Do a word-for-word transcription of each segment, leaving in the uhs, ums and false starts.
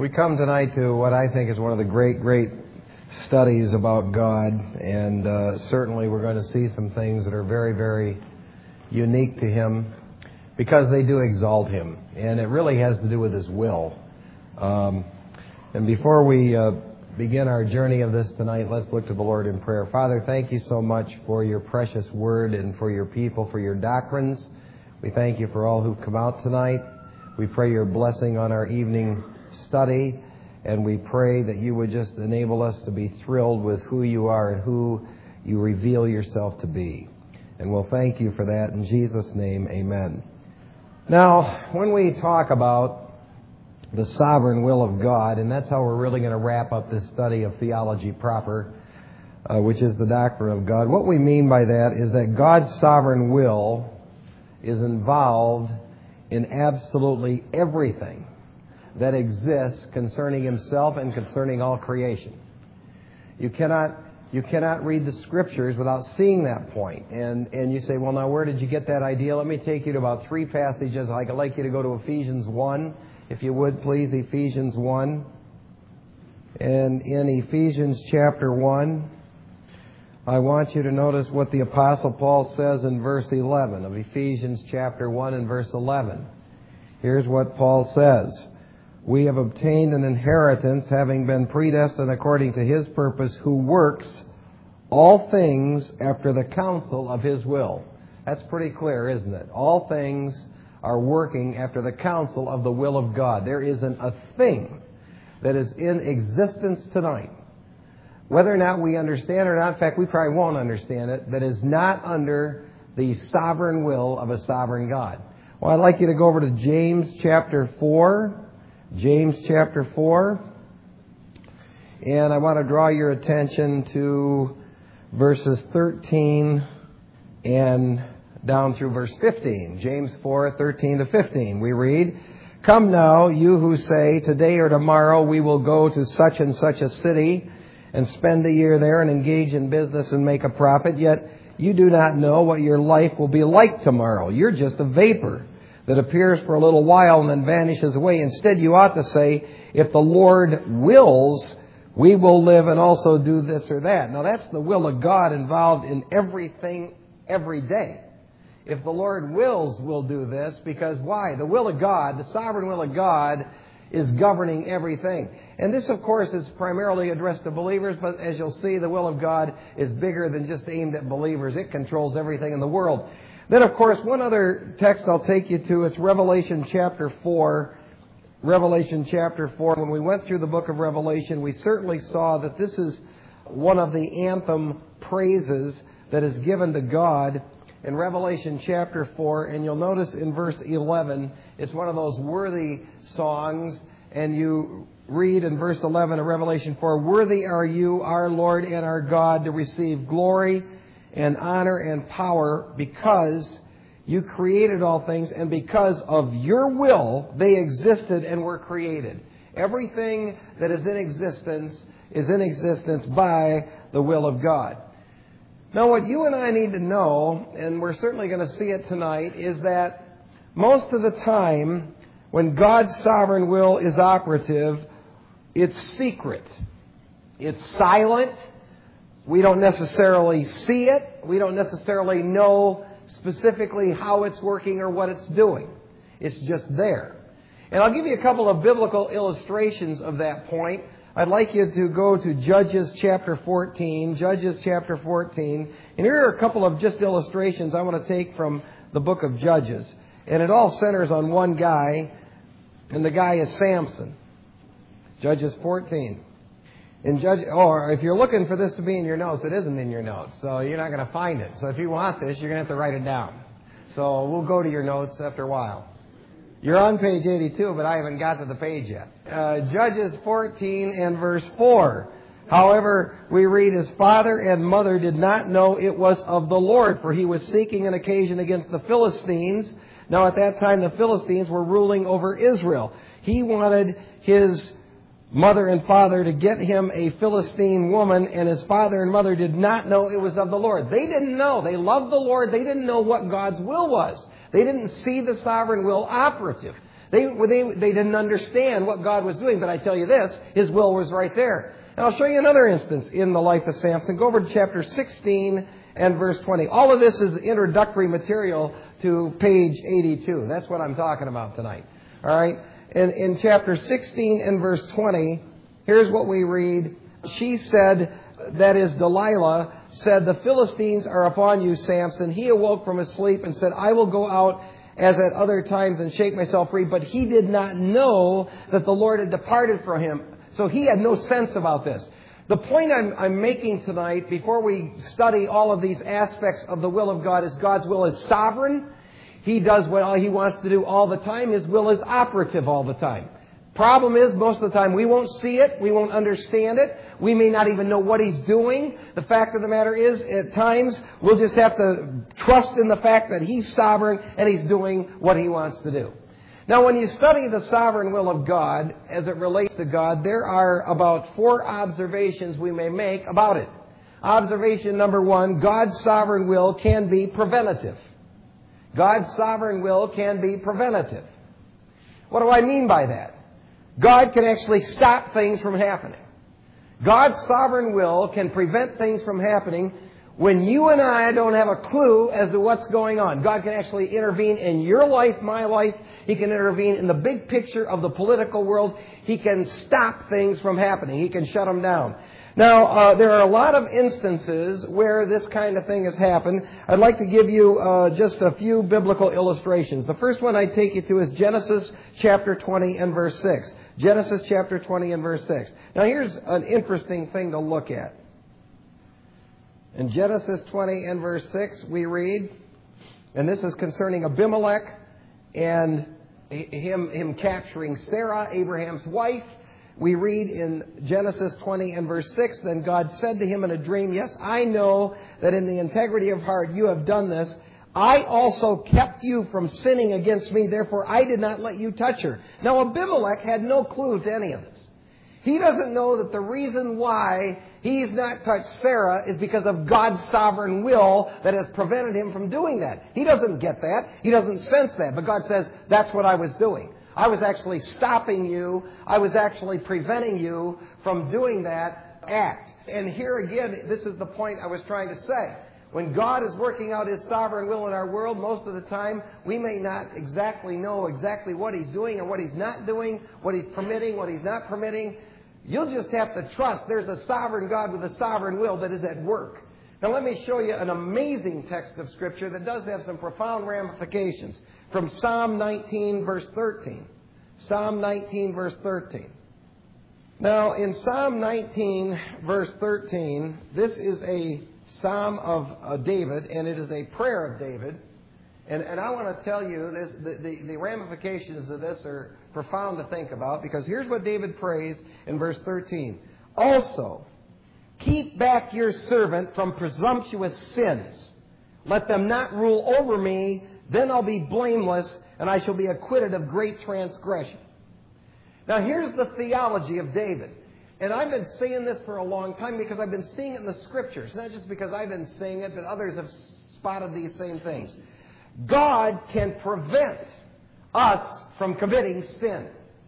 We come tonight to what I think is one of the great, great studies about God, and uh, certainly we're going to see some things that are very, very unique to Him because they do exalt Him, and it really has to do with His will. Um, and before we uh, begin our journey of this tonight, let's look to the Lord in prayer. Father, thank you so much for your precious word and for your people, for your doctrines. We thank you for all who've come out tonight. We pray your blessing on our evening study, and we pray that you would just enable us to be thrilled with who you are and who you reveal yourself to be. And we'll thank you for that in Jesus' name, amen. Now, when we talk about the sovereign will of God, and that's how we're really going to wrap up this study of theology proper, uh, which is the doctrine of God, what we mean by that is that God's sovereign will is involved in absolutely everything that exists concerning Himself and concerning all creation. You cannot you cannot read the Scriptures without seeing that point. And and you say, well, now where did you get that idea? Let me take you to about three passages. I'd like you to go to Ephesians one, if you would, please. Ephesians one. And in Ephesians chapter one, I want you to notice what the Apostle Paul says in verse eleven of Ephesians chapter one and verse eleven. Here's what Paul says. We have obtained an inheritance, having been predestined according to His purpose, who works all things after the counsel of His will. That's pretty clear, isn't it? All things are working after the counsel of the will of God. There isn't a thing that is in existence tonight, whether or not we understand it or not, in fact, we probably won't understand it, that is not under the sovereign will of a sovereign God. Well, I'd like you to go over to James chapter four. James chapter four. And I want to draw your attention to verses thirteen and down through verse fifteen. James four, thirteen to fifteen. We read, "Come now, you who say, today or tomorrow we will go to such and such a city and spend a year there and engage in business and make a profit, yet you do not know what your life will be like tomorrow. You're just a vapor that appears for a little while and then vanishes away. Instead, you ought to say, if the Lord wills, we will live and also do this or that." Now, that's the will of God involved in everything every day. If the Lord wills, we'll do this, because why? The will of God, the sovereign will of God, is governing everything. And this, of course, is primarily addressed to believers, but as you'll see, the will of God is bigger than just aimed at believers. It controls everything in the world. Then, of course, one other text I'll take you to, it's Revelation chapter four. Revelation chapter four. When we went through the book of Revelation, we certainly saw that this is one of the anthem praises that is given to God in Revelation chapter four. And you'll notice in verse eleven, it's one of those worthy songs. And you read in verse eleven of Revelation four, "Worthy are you, our Lord and our God, to receive glory and honor and power, because you created all things, and because of your will they existed and were created." Everything that is in existence is in existence by the will of God. Now, what you and I need to know, and we're certainly going to see it tonight, is that most of the time when God's sovereign will is operative, it's secret. It's silent. We don't necessarily see it. We don't necessarily know specifically how it's working or what it's doing. It's just there. And I'll give you a couple of biblical illustrations of that point. I'd like you to go to Judges chapter fourteen. Judges chapter fourteen. And here are a couple of just illustrations I want to take from the book of Judges. And it all centers on one guy, and the guy is Samson. Judges fourteen. In Judge, or if you're looking for this to be in your notes, it isn't in your notes, so you're not going to find it. So if you want this, you're going to have to write it down. So we'll go to your notes after a while. You're on page eighty-two, but I haven't got to the page yet. Uh, Judges fourteen and verse four. "However, we read, his father and mother did not know it was of the Lord, for he was seeking an occasion against the Philistines. Now at that time the Philistines were ruling over Israel. He wanted his mother and father to get him a Philistine woman, and his father and mother did not know it was of the Lord." They didn't know. They loved the Lord. They didn't know what God's will was. They didn't see the sovereign will operative. They, they, they didn't understand what God was doing, but I tell you this, His will was right there. And I'll show you another instance in the life of Samson. Go over to chapter sixteen and verse twenty. All of this is introductory material to page eighty-two. That's what I'm talking about tonight. All right? And in chapter sixteen and verse twenty, here's what we read. She said, that is Delilah, said, the Philistines are upon you, Samson. He awoke from his sleep and said, I will go out as at other times and shake myself free. But he did not know that the Lord had departed from him. So he had no sense about this. The point I'm, I'm making tonight, before we study all of these aspects of the will of God, is God's will is sovereign. He does what He wants to do all the time. His will is operative all the time. Problem is, most of the time, we won't see it. We won't understand it. We may not even know what He's doing. The fact of the matter is, at times, we'll just have to trust in the fact that He's sovereign and He's doing what He wants to do. Now, when you study the sovereign will of God, as it relates to God, there are about four observations we may make about it. Observation number one, God's sovereign will can be preventative. God's sovereign will can be preventative. What do I mean by that? God can actually stop things from happening. God's sovereign will can prevent things from happening when you and I don't have a clue as to what's going on. God can actually intervene in your life, my life. He can intervene in the big picture of the political world. He can stop things from happening. He can shut them down. Now, uh, there are a lot of instances where this kind of thing has happened. I'd like to give you uh, just a few biblical illustrations. The first one I take you to is Genesis chapter twenty and verse six. Genesis chapter twenty and verse six. Now, here's an interesting thing to look at. In Genesis twenty and verse six, we read, and this is concerning Abimelech and him, him capturing Sarah, Abraham's wife. We read in Genesis twenty and verse six, then God said to him in a dream, yes, I know that in the integrity of heart you have done this. I also kept you from sinning against me, therefore I did not let you touch her. Now Abimelech had no clue to any of this. He doesn't know that the reason why he's not touched Sarah is because of God's sovereign will that has prevented him from doing that. He doesn't get that. He doesn't sense that. But God says, that's what I was doing. I was actually stopping you. I was actually preventing you from doing that act. And here again, this is the point I was trying to say. When God is working out His sovereign will in our world, most of the time, we may not exactly know exactly what He's doing and what He's not doing, what He's permitting, what He's not permitting. You'll just have to trust there's a sovereign God with a sovereign will that is at work. Now let me show you an amazing text of Scripture that does have some profound ramifications. From Psalm nineteen, verse thirteen. Psalm nineteen, verse thirteen. Now, in Psalm nineteen, verse thirteen, this is a psalm of uh, David, and it is a prayer of David. And, and I want to tell you, this, the, the, the ramifications of this are profound to think about, because here's what David prays in verse thirteen. Also, keep back your servant from presumptuous sins. Let them not rule over me. Then I'll be blameless, and I shall be acquitted of great transgression. Now, here's the theology of David. And I've been saying this for a long time because I've been seeing it in the Scriptures. Not just because I've been saying it, but others have spotted these same things. God can prevent us from committing sin.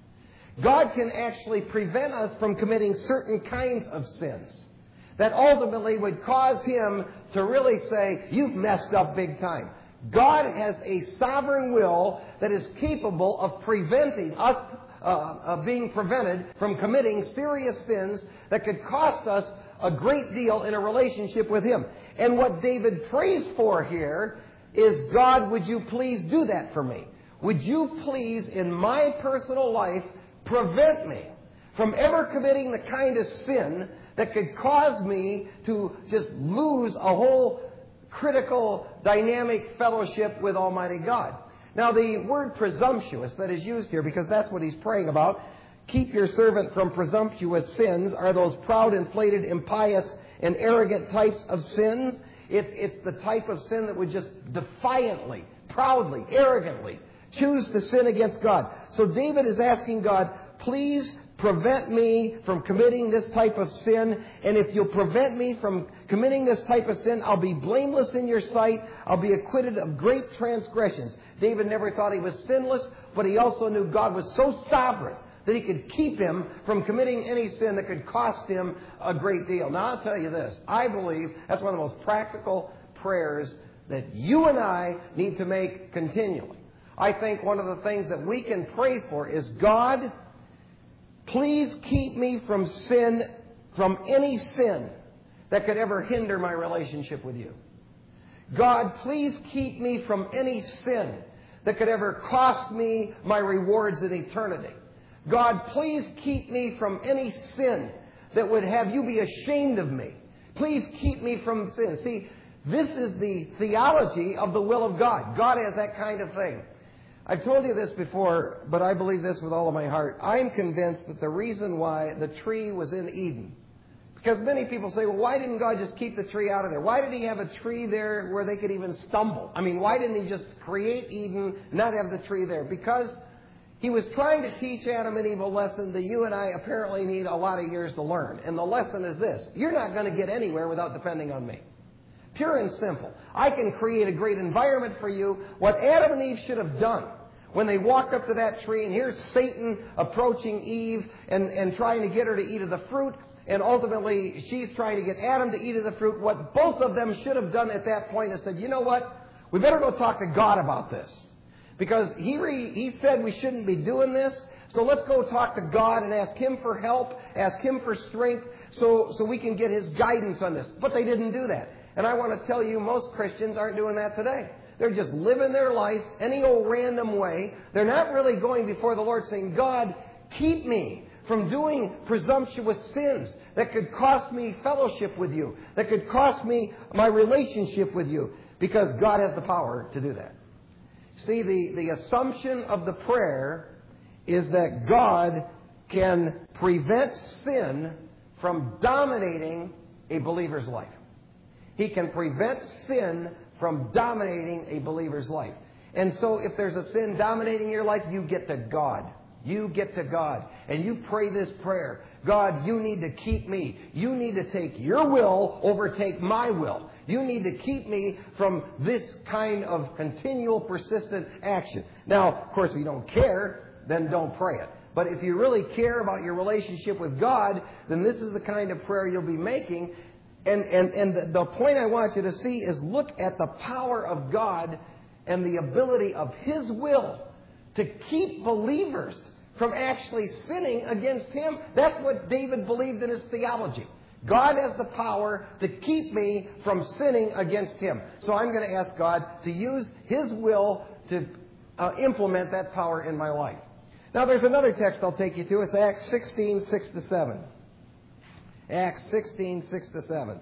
God can actually prevent us from committing certain kinds of sins that ultimately would cause Him to really say, you've messed up big time. God has a sovereign will that is capable of preventing us, uh, uh, being prevented from committing serious sins that could cost us a great deal in a relationship with Him. And what David prays for here is, God, would you please do that for me? Would you please, in my personal life, prevent me from ever committing the kind of sin that could cause me to just lose a whole critical, dynamic fellowship with Almighty God. Now, the word presumptuous that is used here, because that's what he's praying about, keep your servant from presumptuous sins, are those proud, inflated, impious, and arrogant types of sins. It's, it's the type of sin that would just defiantly, proudly, arrogantly choose to sin against God. So David is asking God, please prevent me from committing this type of sin, and if you'll prevent me from committing this type of sin, I'll be blameless in your sight. I'll be acquitted of great transgressions. David never thought he was sinless, but he also knew God was so sovereign that he could keep him from committing any sin that could cost him a great deal. Now, I'll tell you this. I believe that's one of the most practical prayers that you and I need to make continually. I think one of the things that we can pray for is, God, please keep me from sin, from any sin that could ever hinder my relationship with you. God, please keep me from any sin that could ever cost me my rewards in eternity. God, please keep me from any sin that would have you be ashamed of me. Please keep me from sin. See, this is the theology of the will of God. God has that kind of thing. I've told you this before, but I believe this with all of my heart. I'm convinced that the reason why the tree was in Eden, because many people say, well, why didn't God just keep the tree out of there? Why did he have a tree there where they could even stumble? I mean, why didn't he just create Eden, not have the tree there? Because he was trying to teach Adam and Eve a lesson that you and I apparently need a lot of years to learn. And the lesson is this: you're not going to get anywhere without depending on me. Pure and simple. I can create a great environment for you. What Adam and Eve should have done when they walked up to that tree, and here's Satan approaching Eve and, and trying to get her to eat of the fruit, and ultimately she's trying to get Adam to eat of the fruit. What both of them should have done at that point is said, you know what? We better go talk to God about this. Because he, re, he said we shouldn't be doing this. So let's go talk to God and ask Him for help, ask Him for strength, so, so we can get His guidance on this. But they didn't do that. And I want to tell you, most Christians aren't doing that today. They're just living their life any old random way. They're not really going before the Lord saying, God, keep me from doing presumptuous sins that could cost me fellowship with you, that could cost me my relationship with you, because God has the power to do that. See, the, the assumption of the prayer is that God can prevent sin from dominating a believer's life. He can prevent sin from dominating a believer's life. And so if there's a sin dominating your life, you get to God. You get to God. And you pray this prayer. God, you need to keep me. You need to take your will overtake my will. You need to keep me from this kind of continual, persistent action. Now, of course, if you don't care, then don't pray it. But if you really care about your relationship with God, then this is the kind of prayer you'll be making. And, and, and the, the point I want you to see is look at the power of God and the ability of His will to keep believers from actually sinning against Him. That's what David believed in his theology. God has the power to keep me from sinning against Him. So I'm going to ask God to use His will to uh, implement that power in my life. Now there's another text I'll take you to. It's Acts sixteen, six to seven. Acts sixteen, six to seven.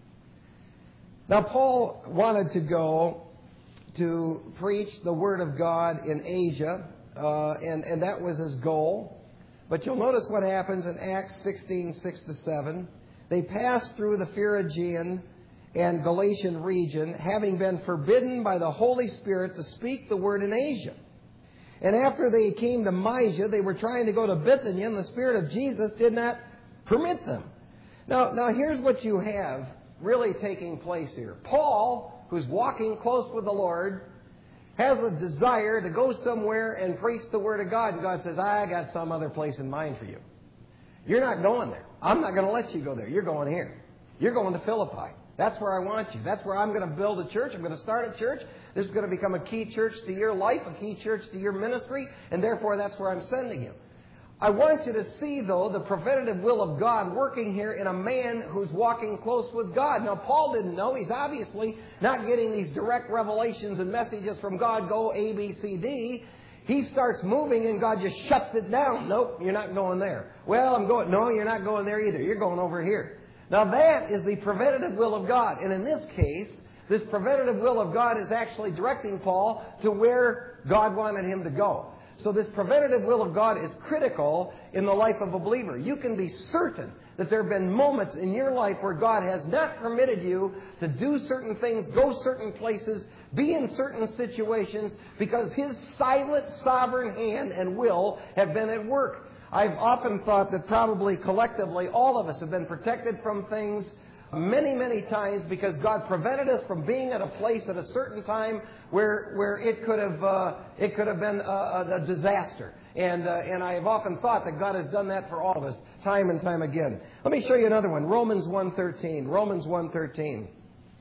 Now Paul wanted to go to preach the Word of God in Asia, uh, and, and that was his goal. But you'll notice what happens in Acts sixteen, six to seven. They passed through the Phrygian and Galatian region, having been forbidden by the Holy Spirit to speak the word in Asia. And after they came to Mysia, they were trying to go to Bithynia, and the Spirit of Jesus did not permit them. Now, now here's what you have really taking place here. Paul, who's walking close with the Lord, has a desire to go somewhere and preach the Word of God. And God says, I got some other place in mind for you. You're not going there. I'm not going to let you go there. You're going here. You're going to Philippi. That's where I want you. That's where I'm going to build a church. I'm going to start a church. This is going to become a key church to your life, a key church to your ministry, and therefore that's where I'm sending you. I want you to see, though, the preventative will of God working here in a man who's walking close with God. Now, Paul didn't know. He's obviously not getting these direct revelations and messages from God, go A, B, C, D. He starts moving and God just shuts it down. Nope, you're not going there. Well, I'm going, no, you're not going there either. You're going over here. Now, that is the preventative will of God. And in this case, this preventative will of God is actually directing Paul to where God wanted him to go. So this preventative will of God is critical in the life of a believer. You can be certain that there have been moments in your life where God has not permitted you to do certain things, go certain places, be in certain situations, because His silent, sovereign hand and will have been at work. I've often thought that probably collectively all of us have been protected from things many, many times because God prevented us from being at a place at a certain time where where it could have uh, it could have been a, a disaster. And uh, and I have often thought that God has done that for all of us time and time again. Let me show you another one. Romans one thirteen. Romans one thirteen.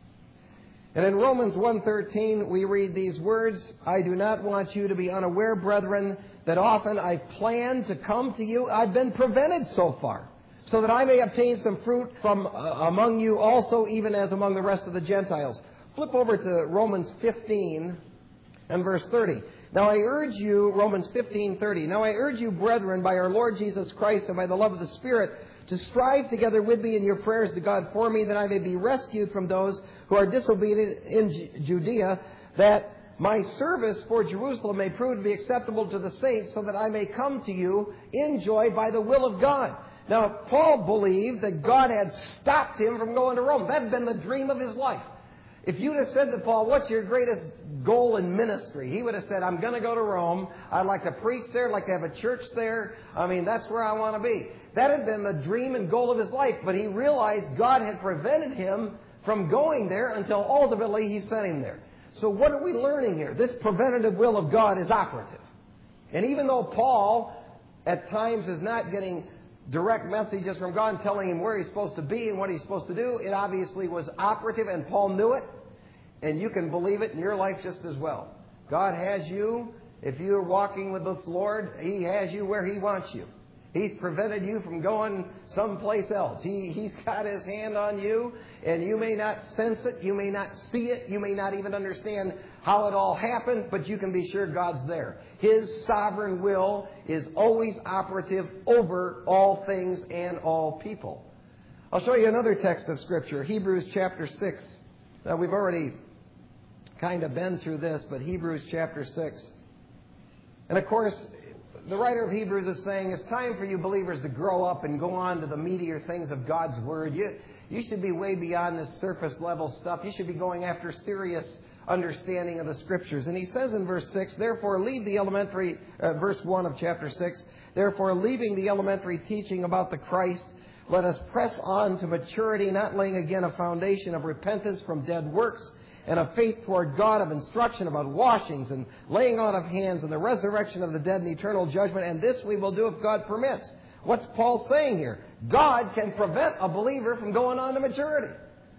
And in Romans one thirteen, we read these words, I do not want you to be unaware, brethren, that often I've planned to come to you. I've been prevented so far, so that I may obtain some fruit from uh, among you also, even as among the rest of the Gentiles. Flip over to Romans fifteen and verse thirty. Now I urge you, Romans fifteen thirty. Now I urge you, brethren, by our Lord Jesus Christ and by the love of the Spirit, to strive together with me in your prayers to God for me, that I may be rescued from those who are disobedient in Judea, that my service for Jerusalem may prove to be acceptable to the saints, so that I may come to you in joy by the will of God. Now, Paul believed that God had stopped him from going to Rome. That had been the dream of his life. If you'd have said to Paul, what's your greatest goal in ministry? He would have said, I'm going to go to Rome. I'd like to preach there. I'd like to have a church there. I mean, that's where I want to be. That had been the dream and goal of his life. But he realized God had prevented him from going there until ultimately he sent him there. So what are we learning here? This preventative will of God is operative. And even though Paul at times is not getting direct messages from God telling him where he's supposed to be and what he's supposed to do, it obviously was operative, and Paul knew it. And you can believe it in your life just as well. God has you. If you're walking with this Lord, He has you where He wants you. He's prevented you from going someplace else. He, he's got His hand on you, and you may not sense it. You may not see it. You may not even understand how it all happened, but you can be sure God's there. His sovereign will is always operative over all things and all people. I'll show you another text of Scripture, Hebrews chapter six. Now, we've already kind of been through this, but Hebrews chapter six. And of course, the writer of Hebrews is saying it's time for you believers to grow up and go on to the meatier things of God's Word. You, you should be way beyond this surface level stuff. You should be going after serious understanding of the Scriptures. And he says in verse six, therefore leave the elementary, uh, verse one of chapter six, therefore leaving the elementary teaching about the Christ, let us press on to maturity, not laying again a foundation of repentance from dead works, and of faith toward God, of instruction about washings and laying on of hands and the resurrection of the dead and eternal judgment. And this we will do if God permits. What's Paul saying here? God can prevent a believer from going on to maturity.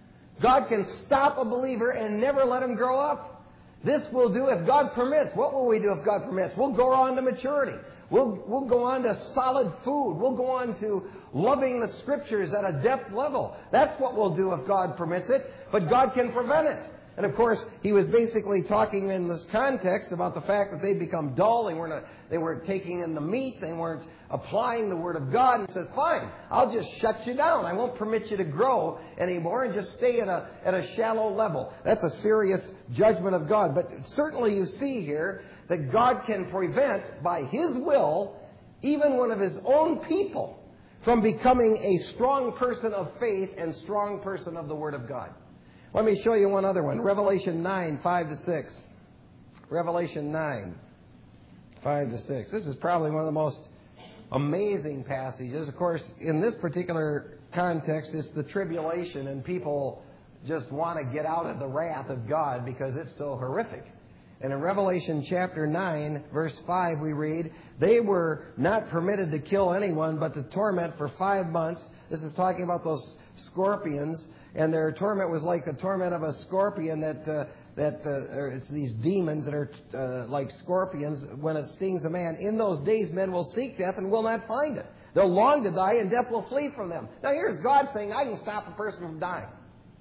God can stop a believer and never let him grow up. This we'll do if God permits. What will we do if God permits? We'll go on to maturity. We'll, we'll go on to solid food. We'll go on to loving the Scriptures at a depth level. That's what we'll do if God permits it. But God can prevent it. And of course, he was basically talking in this context about the fact that they'd become dull. They weren't, they weren't taking in the meat. They weren't applying the Word of God. And he says, fine, I'll just shut you down. I won't permit you to grow anymore and just stay at a, at a shallow level. That's a serious judgment of God. But certainly you see here that God can prevent, by His will, even one of His own people from becoming a strong person of faith and strong person of the Word of God. Let me show you one other one. Revelation nine, five to six. Revelation nine, five to six. This is probably one of the most amazing passages. Of course, in this particular context, it's the tribulation, and people just want to get out of the wrath of God because it's so horrific. And in Revelation chapter nine, verse five, we read, they were not permitted to kill anyone, but to torment for five months. This is talking about those scorpions. And their torment was like the torment of a scorpion that, uh, that uh, it's these demons that are uh, like scorpions when it stings a man. In those days, men will seek death and will not find it. They'll long to die, and death will flee from them. Now, here's God saying, I can stop a person from dying.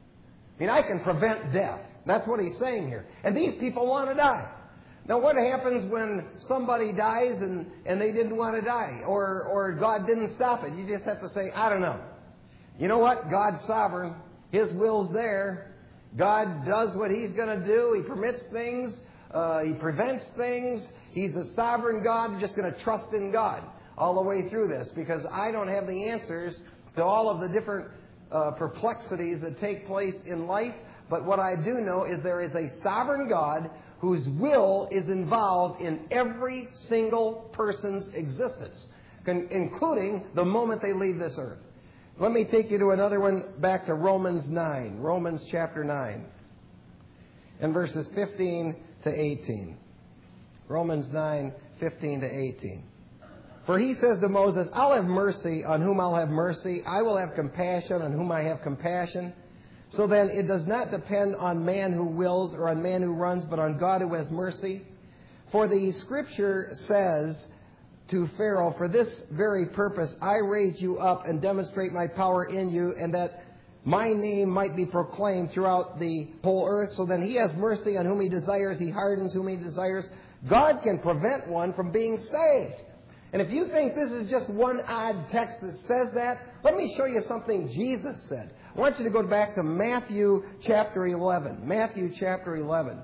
I mean, I can prevent death. That's what He's saying here. And these people want to die. Now, what happens when somebody dies and, and they didn't want to die? Or, or God didn't stop it? You just have to say, I don't know. You know what? God's sovereign. His will's there. God does what He's going to do. He permits things. Uh, he prevents things. He's a sovereign God. I'm just going to trust in God all the way through this, because I don't have the answers to all of the different uh, perplexities that take place in life. But what I do know is there is a sovereign God whose will is involved in every single person's existence. con- including the moment they leave this earth. Let me take you to another one, back to Romans nine. Romans chapter nine. And verses fifteen to eighteen. Romans nine, fifteen to eighteen. For he says to Moses, I'll have mercy on whom I'll have mercy. I will have compassion on whom I have compassion. So then it does not depend on man who wills or on man who runs, but on God who has mercy. For the Scripture says to Pharaoh, for this very purpose I raised you up and demonstrate my power in you, and that my name might be proclaimed throughout the whole earth. So then he has mercy on whom he desires. He hardens whom he desires. God can prevent one from being saved. And if you think this is just one odd text that says that, let me show you something Jesus said. I want you to go back to Matthew chapter eleven. Matthew chapter eleven.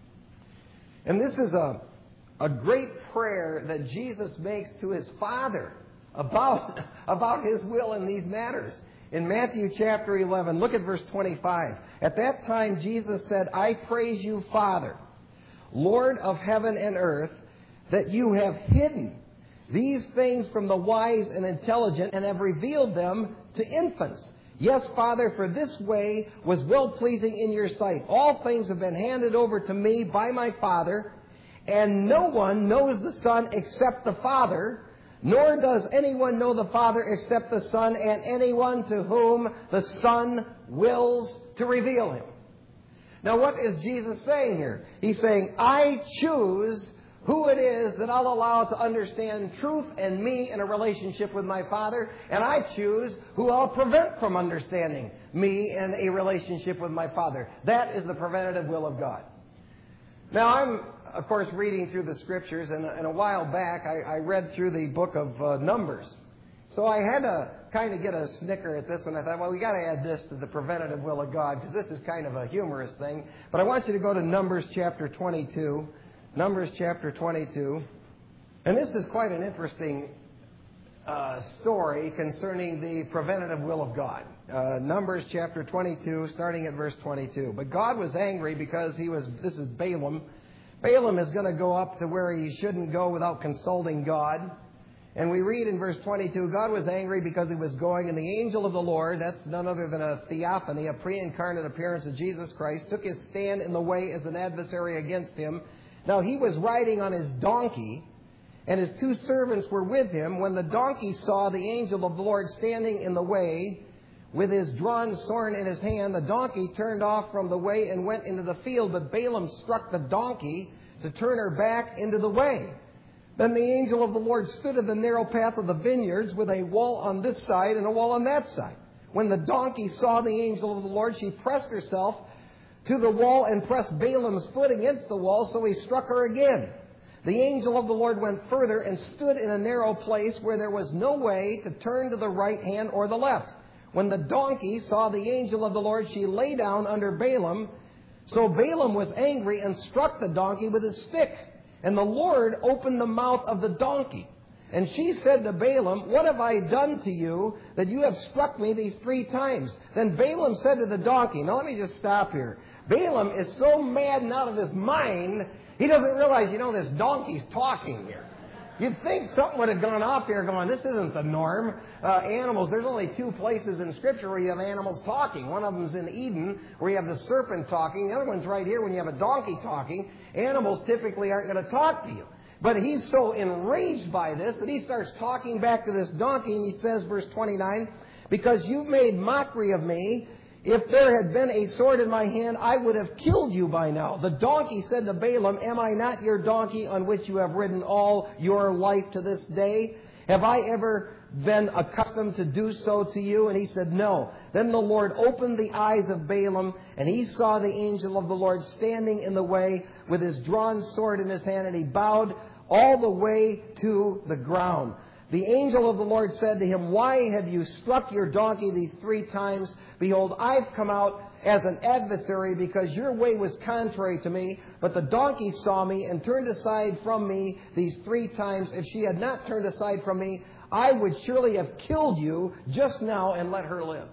And this is a, a great prayer that Jesus makes to his Father about, about his will in these matters. In Matthew chapter eleven, look at verse twenty-five. At that time Jesus said, I praise you, Father, Lord of heaven and earth, that you have hidden these things from the wise and intelligent and have revealed them to infants. Yes, Father, for this way was well-pleasing in your sight. All things have been handed over to me by my Father, and no one knows the Son except the Father, nor does anyone know the Father except the Son, and anyone to whom the Son wills to reveal him. Now, what is Jesus saying here? He's saying, I choose who it is that I'll allow to understand truth and me in a relationship with my Father, and I choose who I'll prevent from understanding me in a relationship with my Father. That is the preventative will of God. Now, I'm, of course, reading through the Scriptures, and, and a while back I, I read through the book of uh, Numbers. So I had to kind of get a snicker at this one. I thought, well, we got to add this to the preventative will of God, because this is kind of a humorous thing. But I want you to go to Numbers chapter twenty-two. Numbers chapter twenty-two. And this is quite an interesting uh, story concerning the preventative will of God. Uh, Numbers chapter twenty-two, starting at verse twenty-two. But God was angry because he was, this is Balaam. Balaam is going to go up to where he shouldn't go without consulting God. And we read in verse twenty-two, God was angry because he was going, and the angel of the Lord, that's none other than a theophany, a pre-incarnate appearance of Jesus Christ, took his stand in the way as an adversary against him. Now he was riding on his donkey, and his two servants were with him. When the donkey saw the angel of the Lord standing in the way, with his drawn sword in his hand, the donkey turned off from the way and went into the field. But Balaam struck the donkey to turn her back into the way. Then the angel of the Lord stood at the narrow path of the vineyards, with a wall on this side and a wall on that side. When the donkey saw the angel of the Lord, she pressed herself to the wall and pressed Balaam's foot against the wall, so he struck her again. The angel of the Lord went further and stood in a narrow place where there was no way to turn to the right hand or the left. When the donkey saw the angel of the Lord, she lay down under Balaam. So Balaam was angry and struck the donkey with his stick. And the Lord opened the mouth of the donkey. And she said to Balaam, what have I done to you that you have struck me these three times? Then Balaam said to the donkey, now let me just stop here. Balaam is so mad and out of his mind, he doesn't realize, you know, this donkey's talking here. You'd think something would have gone off here going, this isn't the norm. Uh, animals, there's only two places in Scripture where you have animals talking. One of them's in Eden, where you have the serpent talking. The other one's right here when you have a donkey talking. Animals typically aren't going to talk to you. But he's so enraged by this that he starts talking back to this donkey, and he says, verse twenty-nine, because you've made mockery of me, if there had been a sword in my hand, I would have killed you by now. The donkey said to Balaam, am I not your donkey on which you have ridden all your life to this day? Have I ever been accustomed to do so to you? And he said, no. Then the Lord opened the eyes of Balaam, and he saw the angel of the Lord standing in the way with his drawn sword in his hand, and he bowed all the way to the ground. The angel of the Lord said to him, why have you struck your donkey these three times? Behold, I've come out as an adversary because your way was contrary to me. But the donkey saw me and turned aside from me these three times. If she had not turned aside from me, I would surely have killed you just now and let her live.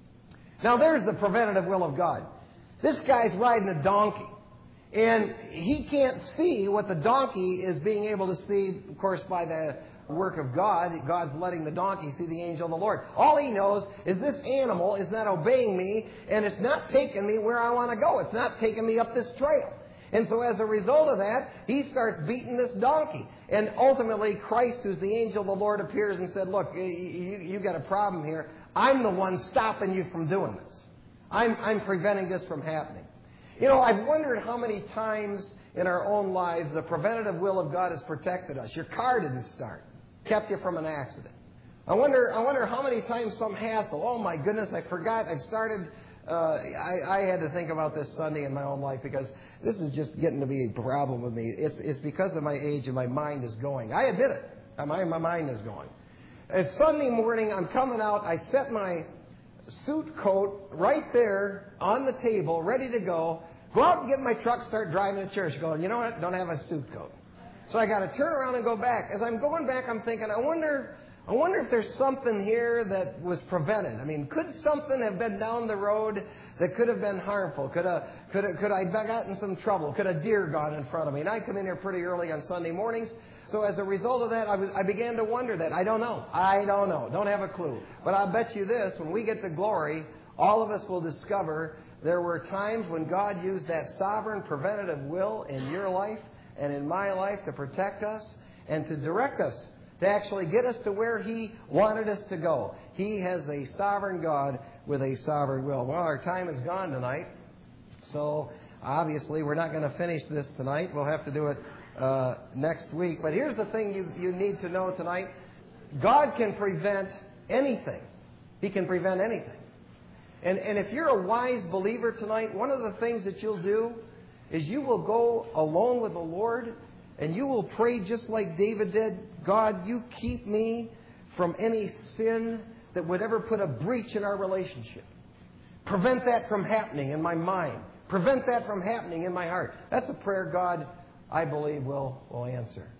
Now there's the preventative will of God. This guy's riding a donkey. And he can't see what the donkey is being able to see, of course, by the work of God. God's letting the donkey see the angel of the Lord. All he knows is this animal is not obeying me, and it's not taking me where I want to go. It's not taking me up this trail. And so as a result of that, he starts beating this donkey. And ultimately, Christ, who's the angel of the Lord, appears and said, look, you, you, you got a problem here. I'm the one stopping you from doing this. I'm, I'm preventing this from happening. You know, I've wondered how many times in our own lives the preventative will of God has protected us. Your car didn't start. Kept you from an accident. I wonder I wonder how many times some hassle. Oh, my goodness, I forgot. I started... Uh, I, I had to think about this Sunday in my own life because this is just getting to be a problem with me. It's, it's because of my age and my mind is going. I admit it. My, my mind is going. It's Sunday morning. I'm coming out. I set my suit coat right there on the table, ready to go. Go out and get in my truck, start driving to church. Going, you know what? Don't have a suit coat. So I got to turn around and go back. As I'm going back, I'm thinking, I wonder... I wonder if there's something here that was prevented. I mean, could something have been down the road that could have been harmful? Could a, could a, could I have gotten some trouble? Could a deer gone in front of me? And I come in here pretty early on Sunday mornings. So as a result of that, I, was, I began to wonder that. I don't know. I don't know. Don't have a clue. But I'll bet you this, when we get to glory, all of us will discover there were times when God used that sovereign preventative will in your life and in my life to protect us and to direct us, to actually get us to where He wanted us to go. He has a sovereign God with a sovereign will. Well, our time is gone tonight, so obviously we're not going to finish this tonight. We'll have to do it uh, next week. But here's the thing you, you need to know tonight. God can prevent anything. He can prevent anything. And, and if you're a wise believer tonight, one of the things that you'll do is you will go alone with the Lord and you will pray just like David did. God, you keep me from any sin that would ever put a breach in our relationship. Prevent that from happening in my mind. Prevent that from happening in my heart. That's a prayer God, I believe, will, will answer.